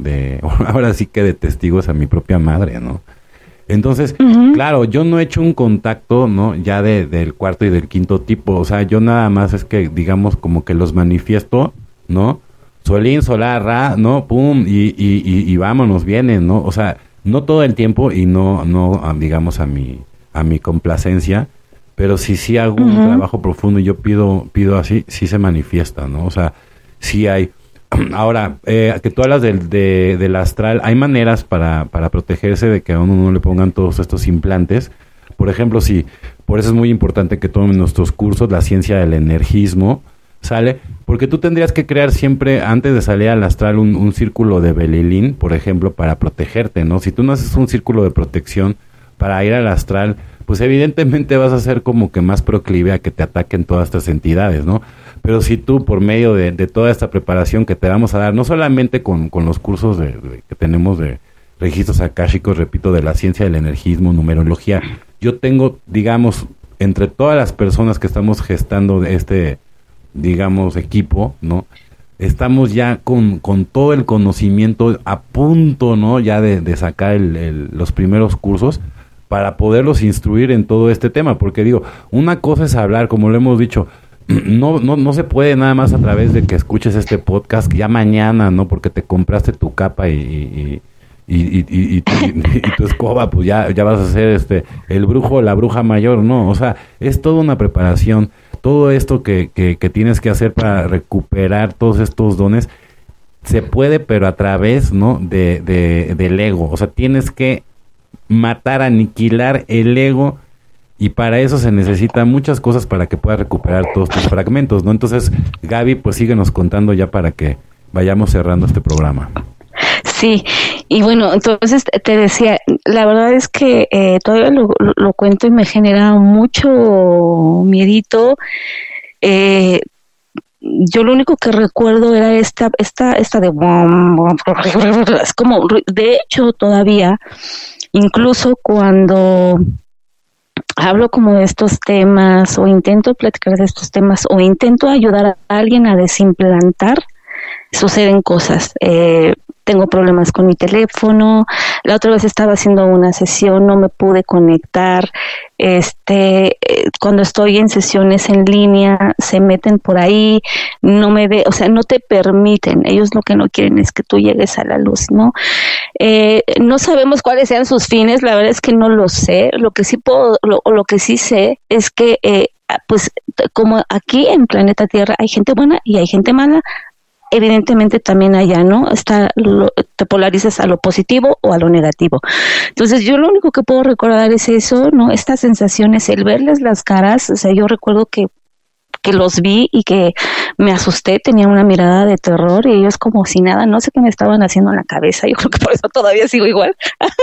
ahora sí que de testigos, a mi propia madre, ¿no? Entonces, claro, yo no he hecho un contacto, ¿no? Ya del cuarto y del quinto tipo, o sea, yo nada más es que, digamos, como que los manifiesto, ¿no? Solín, solar, ra, ¿no? Pum, y vámonos, vienen, ¿no? O sea, no todo el tiempo y no digamos, a mi complacencia, pero sí hago un trabajo profundo, y yo pido así, sí se manifiesta, ¿no? O sea, sí hay. Ahora, que tú hablas del astral, hay maneras para protegerse de que a uno no le pongan todos estos implantes. Por ejemplo, por eso es muy importante que tomen nuestros cursos, la ciencia del energismo, ¿sale? Porque tú tendrías que crear siempre, antes de salir al astral, un círculo de Belilín, por ejemplo, para protegerte, ¿no? Si tú no haces un círculo de protección para ir al astral, pues evidentemente vas a ser como que más proclive a que te ataquen todas estas entidades, ¿no? Pero si tú, por medio de toda esta preparación que te vamos a dar, no solamente con los cursos que tenemos de registros akáshicos, repito, de la ciencia del energismo, numerología, yo tengo, digamos, entre todas las personas que estamos gestando este, digamos, equipo, ¿no? Estamos ya con todo el conocimiento a punto, ¿no? Ya de sacar los primeros cursos para poderlos instruir en todo este tema, porque digo, una cosa es hablar, como lo hemos dicho, no se puede nada más a través de que escuches este podcast ya mañana, ¿no? Porque te compraste tu capa y tu escoba, pues ya vas a ser el brujo o la bruja mayor, ¿no? O sea, es toda una preparación, todo esto que tienes que hacer para recuperar todos estos dones, se puede, pero a través, ¿no? del ego, o sea, tienes que matar, aniquilar el ego, y para eso se necesitan muchas cosas para que puedas recuperar todos tus fragmentos, ¿no? Entonces, Gaby, pues síguenos contando ya para que vayamos cerrando este programa. Sí, y bueno, entonces te decía, la verdad es que todavía lo cuento y me genera mucho miedito, yo lo único que recuerdo era esta de es como, de hecho todavía, incluso cuando hablo como de estos temas o intento platicar de estos temas o intento ayudar a alguien a desimplantar, suceden cosas. Tengo problemas con mi teléfono. La otra vez estaba haciendo una sesión, no me pude conectar. Cuando estoy en sesiones en línea, se meten por ahí, no te permiten. Ellos lo que no quieren es que tú llegues a la luz, ¿no? No sabemos cuáles sean sus fines, la verdad es que no lo sé. Lo que sí sé es que, pues, como aquí en Planeta Tierra hay gente buena y hay gente mala, evidentemente también allá, ¿no? Te polarizas a lo positivo o a lo negativo. Entonces, yo lo único que puedo recordar es eso, ¿no? Estas sensaciones, el verles las caras, o sea, yo recuerdo que los vi y que me asusté, tenía una mirada de terror y ellos como si nada, no sé qué me estaban haciendo en la cabeza, yo creo que por eso todavía sigo igual.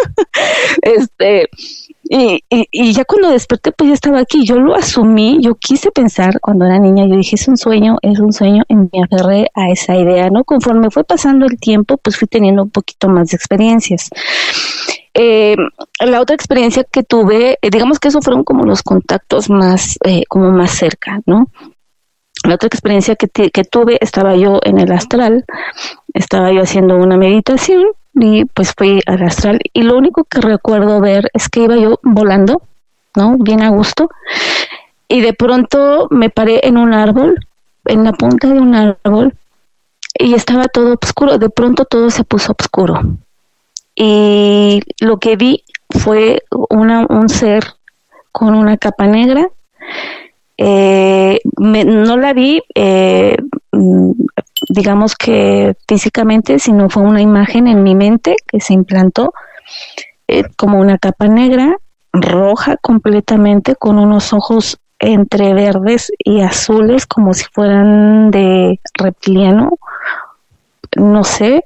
Y ya cuando desperté, pues ya estaba aquí, yo lo asumí, yo quise pensar cuando era niña, yo dije, es un sueño, y me aferré a esa idea, ¿no? Conforme fue pasando el tiempo, pues fui teniendo un poquito más de experiencias. La otra experiencia que tuve, digamos que esos fueron como los contactos más cerca, ¿no? La otra experiencia que tuve, estaba yo en el astral, estaba yo haciendo una meditación, y pues fui al astral y lo único que recuerdo ver es que iba yo volando, ¿no? Bien a gusto, y de pronto me paré en un árbol, en la punta de un árbol, y estaba todo oscuro. De pronto todo se puso oscuro y lo que vi fue un ser con una capa negra. No la vi digamos que físicamente, sino fue una imagen en mi mente que se implantó, como una capa negra, roja completamente, con unos ojos entre verdes y azules, como si fueran de reptiliano, no sé,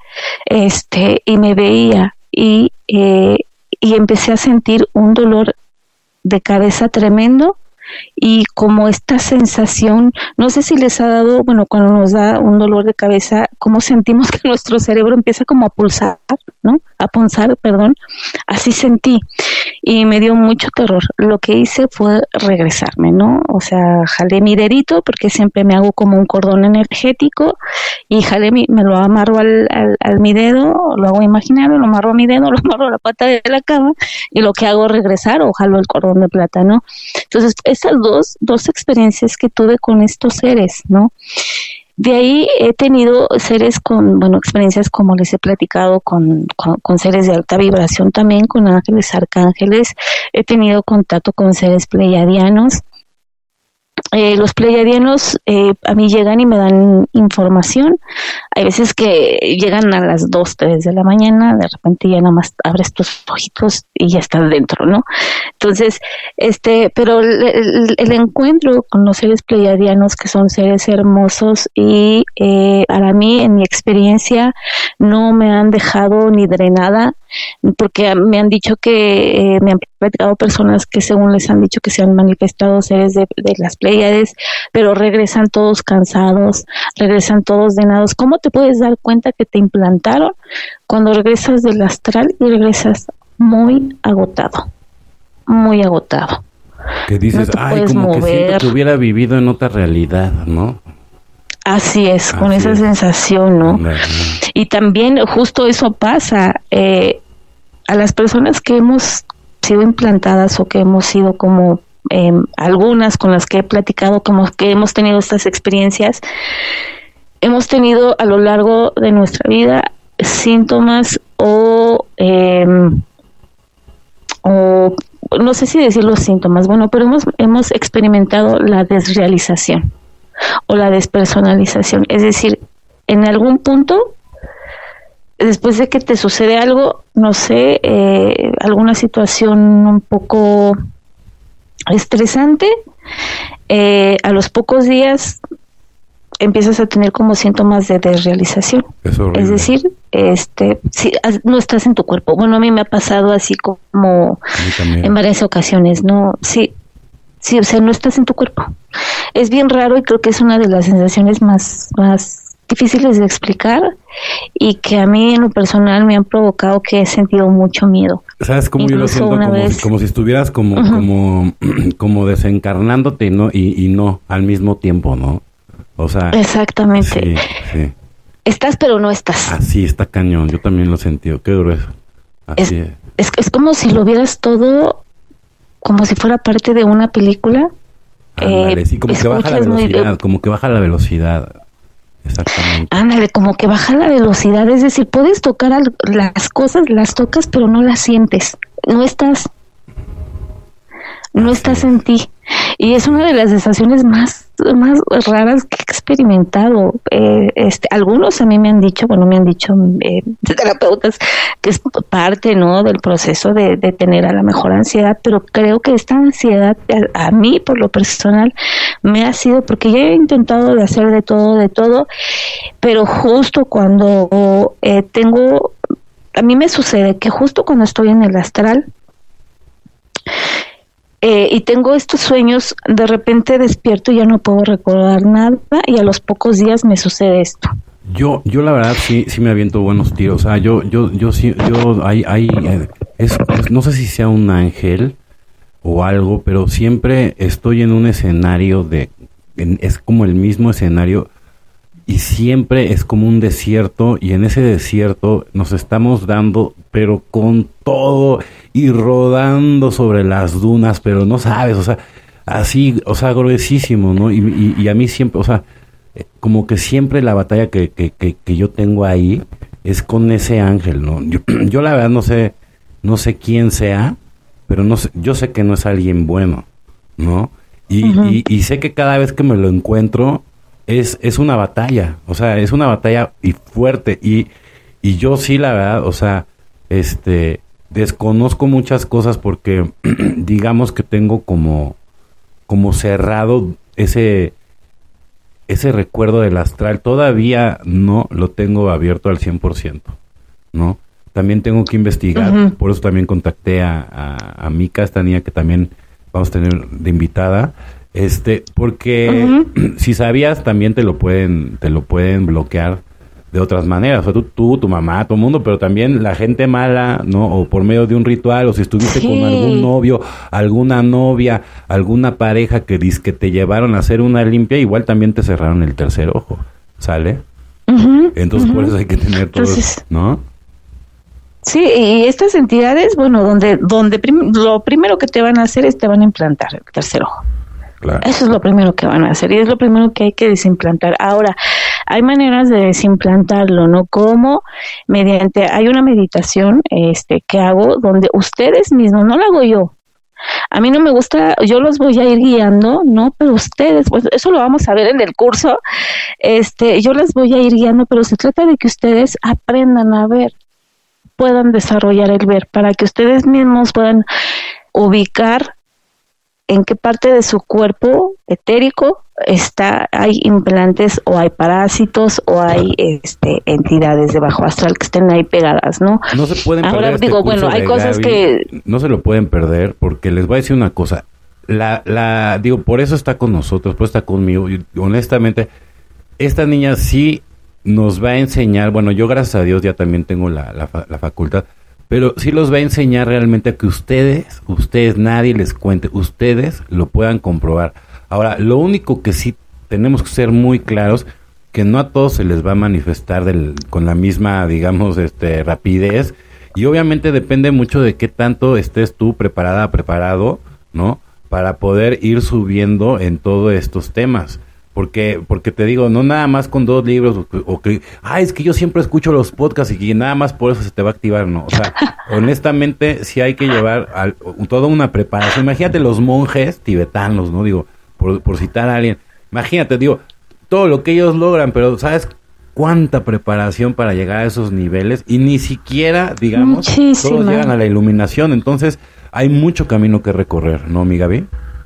y me veía y empecé a sentir un dolor de cabeza tremendo. Y como esta sensación, no sé si les ha dado, bueno, cuando nos da un dolor de cabeza, cómo sentimos que nuestro cerebro empieza como a pulsar, ¿no? A punzar, perdón, así sentí y me dio mucho terror. Lo que hice fue regresarme, ¿no? O sea, jalé mi dedito porque siempre me hago como un cordón energético y me lo amarro al mi dedo, lo hago imaginario, lo amarro a mi dedo, lo amarro a la pata de la cama y lo que hago es regresar o jalo el cordón de plata, ¿no? Entonces, esas dos experiencias que tuve con estos seres, ¿no? De ahí he tenido experiencias como les he platicado con seres de alta vibración también, con ángeles, arcángeles. He tenido contacto con seres pleiadianos. Los pleiadianos a mí llegan y me dan información. Hay veces que llegan a las 2, 3 de la mañana, de repente ya nada más abres tus ojitos y ya estás dentro, ¿no? Entonces, pero el encuentro con los seres pleiadianos, que son seres hermosos y para mí, en mi experiencia, no me han dejado ni drenada, porque me han dicho que, me han platicado personas que según les han dicho que se han manifestado seres de las Pléyades, pero regresan todos cansados, regresan todos drenados. ¿Cómo te puedes dar cuenta que te implantaron? Cuando regresas del astral y regresas muy agotado, muy agotado. Que dices, no ay, como mover. Que siento que hubiera vivido en otra realidad, ¿no? Así es, con esa sensación, ¿no? Y también justo eso pasa a las personas que hemos sido implantadas o que hemos sido como algunas con las que he platicado, como que hemos tenido estas experiencias, hemos tenido a lo largo de nuestra vida síntomas o no sé si decir los síntomas, bueno, pero hemos experimentado la desrealización o la despersonalización, es decir, en algún punto, después de que te sucede algo, no sé, alguna situación un poco estresante, a los pocos días empiezas a tener como síntomas de desrealización. Es decir, si no estás en tu cuerpo. Bueno, a mí me ha pasado así como en varias ocasiones, ¿no? Sí, Sí, o sea, no estás en tu cuerpo. Es bien raro y creo que es una de las sensaciones más difíciles de explicar y que a mí en lo personal me han provocado que he sentido mucho miedo. ¿Sabes cómo yo lo siento? Como si estuvieras como desencarnándote y no al mismo tiempo, ¿no? O sea... Exactamente. Sí. Estás pero no estás. Así está cañón, yo también lo he sentido, qué grueso. Así es como si lo vieras todo como si fuera parte de una película. Ándale, sí, como que baja la velocidad, como que baja la velocidad. Exactamente. Ándale, como que baja la velocidad, es decir, puedes tocar las cosas, las tocas, pero no las sientes. No estás en ti. Y es una de las sensaciones más raras que he experimentado. Algunos a mí me han dicho terapeutas que es parte, ¿no?, del proceso de tener a la mejor ansiedad, pero creo que esta ansiedad a mí, por lo personal, me ha sido, porque ya he intentado de hacer de todo, pero justo cuando a mí me sucede que justo cuando estoy en el astral, y tengo estos sueños, de repente despierto y ya no puedo recordar nada y a los pocos días me sucede esto. Yo la verdad sí me aviento buenos tiros. O sea, no sé si sea un ángel o algo, pero siempre estoy en un escenario es como el mismo escenario y siempre es como un desierto y en ese desierto nos estamos dando, pero con todo y rodando sobre las dunas, pero no sabes, o sea, así, o sea, gruesísimo, ¿no? Y a mí siempre, o sea, como que siempre la batalla que yo tengo ahí es con ese ángel, ¿no? Yo la verdad no sé quién sea, pero yo sé que no es alguien bueno, ¿no? Y sé que cada vez que me lo encuentro es una batalla, o sea, es una batalla y fuerte, y yo sí, la verdad, o sea, desconozco muchas cosas porque digamos que tengo como cerrado ese recuerdo del astral. Todavía no lo tengo abierto al 100%, ¿no? También tengo que investigar, por eso también contacté a Mika, esta niña que también vamos a tener de invitada, porque si sabías también te lo pueden bloquear de otras maneras, o sea, tú, tu mamá, todo el mundo, pero también la gente mala, ¿no? O por medio de un ritual, o si estuviste con algún novio, alguna novia, alguna pareja que te llevaron a hacer una limpia, igual también te cerraron el tercer ojo, ¿sale? Entonces por eso hay que tener todo, ¿no? Sí, y estas entidades, bueno, donde lo primero que te van a hacer es te van a implantar el tercer ojo. Claro. Eso es lo primero que van a hacer y es lo primero que hay que desimplantar. Ahora, hay maneras de desimplantarlo, ¿no? Como hay una meditación que hago donde ustedes mismos, no la hago yo. A mí no me gusta, yo los voy a ir guiando, ¿no? Pero ustedes, pues eso lo vamos a ver en el curso. Yo las voy a ir guiando, pero se trata de que ustedes aprendan a ver, puedan desarrollar el ver, para que ustedes mismos puedan ubicar en qué parte de su cuerpo etérico hay implantes o hay parásitos o hay entidades de bajo astral que estén ahí pegadas, ¿no? No se pueden perder. Ahora digo, bueno, hay cosas Gaby, que no se lo pueden perder, porque les voy a decir una cosa. Digo, por eso está con nosotros, por eso está conmigo. Y honestamente, esta niña sí nos va a enseñar, bueno, yo gracias a Dios ya también tengo la facultad, pero sí los va a enseñar realmente a que ustedes, nadie les cuente, ustedes lo puedan comprobar. Ahora, lo único que sí tenemos que ser muy claros, que no a todos se les va a manifestar con la misma, digamos, rapidez, y obviamente depende mucho de qué tanto estés tú preparado, ¿no? Para poder ir subiendo en todos estos temas. Porque te digo, no nada más con 2 libros o que, es que yo siempre escucho los podcasts y nada más por eso se te va a activar, no. O sea, honestamente sí hay que llevar toda una preparación. Imagínate los monjes tibetanos, ¿no? Digo, por citar a alguien. Imagínate, digo, todo lo que ellos logran, pero ¿sabes cuánta preparación para llegar a esos niveles? Y ni siquiera, digamos, todos llegan a la iluminación. Entonces, hay mucho camino que recorrer, ¿no, mi Gaby?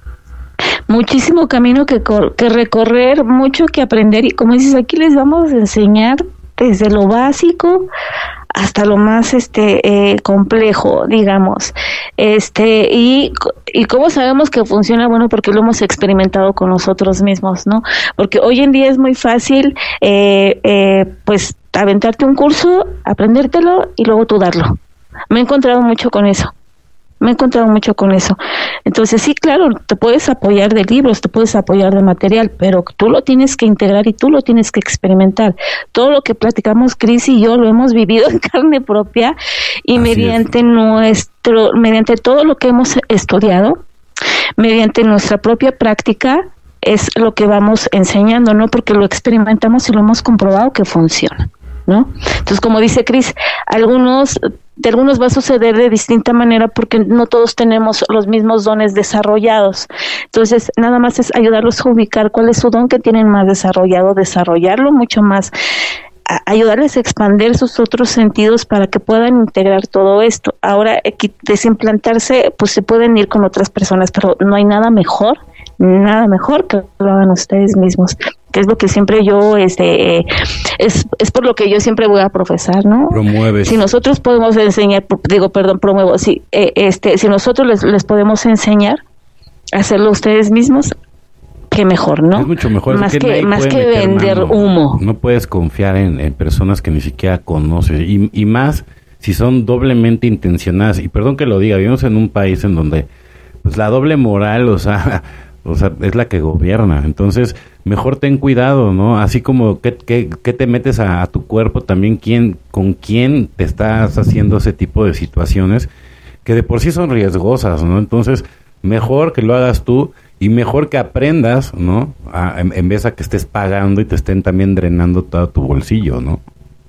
Muchísimo camino que recorrer, mucho que aprender, y como dices, aquí les vamos a enseñar desde lo básico hasta lo más complejo, digamos. Y ¿cómo sabemos que funciona? Bueno, porque lo hemos experimentado con nosotros mismos, ¿no? Porque hoy en día es muy fácil, pues, aventarte un curso, aprendértelo y luego tú darlo. Me he encontrado mucho con eso. Entonces, sí, claro, te puedes apoyar de libros, te puedes apoyar de material, pero tú lo tienes que integrar y tú lo tienes que experimentar. Todo lo que platicamos Cris y yo lo hemos vivido en carne propia y mediante todo lo que hemos estudiado, mediante nuestra propia práctica, es lo que vamos enseñando, ¿no? Porque lo experimentamos y lo hemos comprobado que funciona, ¿no? Entonces, como dice Cris, de algunos va a suceder de distinta manera porque no todos tenemos los mismos dones desarrollados. Entonces, nada más es ayudarlos a ubicar cuál es su don que tienen más desarrollado, desarrollarlo mucho más, ayudarles a expandir sus otros sentidos para que puedan integrar todo esto. Ahora, desimplantarse, pues se pueden ir con otras personas, pero no hay nada mejor que lo hagan ustedes mismos, que es lo que siempre yo es por lo que yo siempre voy a profesar, ¿no? Promueves. Si nosotros podemos enseñar, promuevo, si nosotros les podemos enseñar a hacerlo ustedes mismos, qué mejor, ¿no? Es mucho mejor, más que vender humo. No puedes confiar en personas que ni siquiera conoces y más si son doblemente intencionadas. Y perdón que lo diga, vivimos en un país en donde pues la doble moral, o sea, es la que gobierna. Entonces, mejor ten cuidado, ¿no? Así como que te metes a tu cuerpo, también con quién te estás haciendo ese tipo de situaciones que de por sí son riesgosas, ¿no? Entonces, mejor que lo hagas tú y mejor que aprendas, ¿no? En vez a que estés pagando y te estén también drenando todo tu bolsillo, ¿no?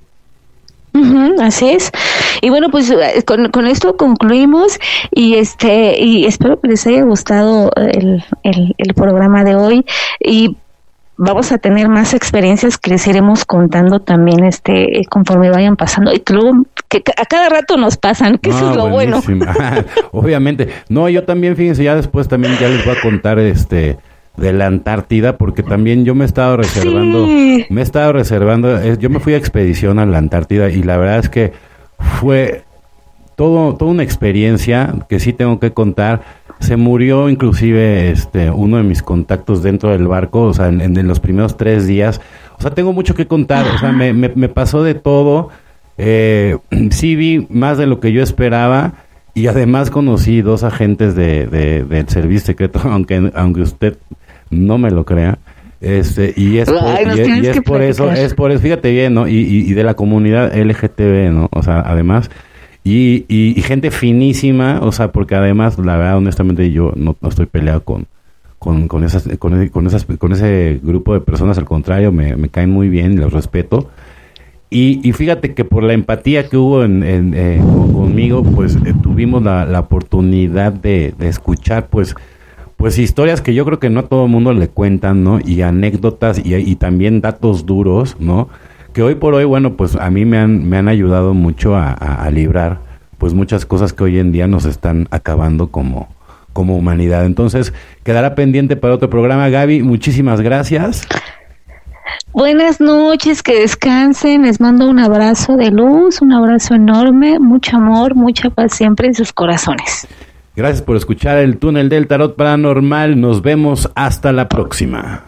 Así es. Y bueno, pues con esto concluimos y espero que les haya gustado el programa de hoy y vamos a tener más experiencias que les iremos contando también conforme vayan pasando y que a cada rato nos pasan, que eso es lo buenísimo. Bueno. Obviamente. No, yo también, fíjense, ya después también ya les voy a contar de la Antártida, porque también yo me he estado reservando, yo me fui a expedición a la Antártida y la verdad es que fue toda una experiencia que sí tengo que contar. Se murió inclusive uno de mis contactos dentro del barco, o sea, en los primeros 3 días. O sea, tengo mucho que contar, o sea, me pasó de todo. Sí vi más de lo que yo esperaba y además conocí 2 agentes del servicio secreto, aunque usted no me lo crea, y es por eso, fíjate bien, ¿no? Y de la comunidad LGTB, ¿no? O sea, además, y gente finísima, o sea, porque además, la verdad, honestamente, yo no estoy peleado con ese grupo de personas, al contrario, me caen muy bien, los respeto. Y fíjate que por la empatía que hubo conmigo, pues tuvimos la oportunidad de escuchar, pues historias que yo creo que no a todo el mundo le cuentan, ¿no? Y anécdotas y también datos duros, ¿no? Que hoy por hoy, bueno, pues a mí me han ayudado mucho a librar, pues muchas cosas que hoy en día nos están acabando como humanidad. Entonces, quedará pendiente para otro programa. Gaby, muchísimas gracias. Buenas noches, que descansen, les mando un abrazo de luz, un abrazo enorme, mucho amor, mucha paz siempre en sus corazones. Gracias por escuchar el Túnel del Tarot Paranormal, nos vemos hasta la próxima.